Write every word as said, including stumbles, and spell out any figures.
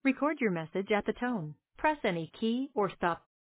Record your message at the tone. Press any key or stop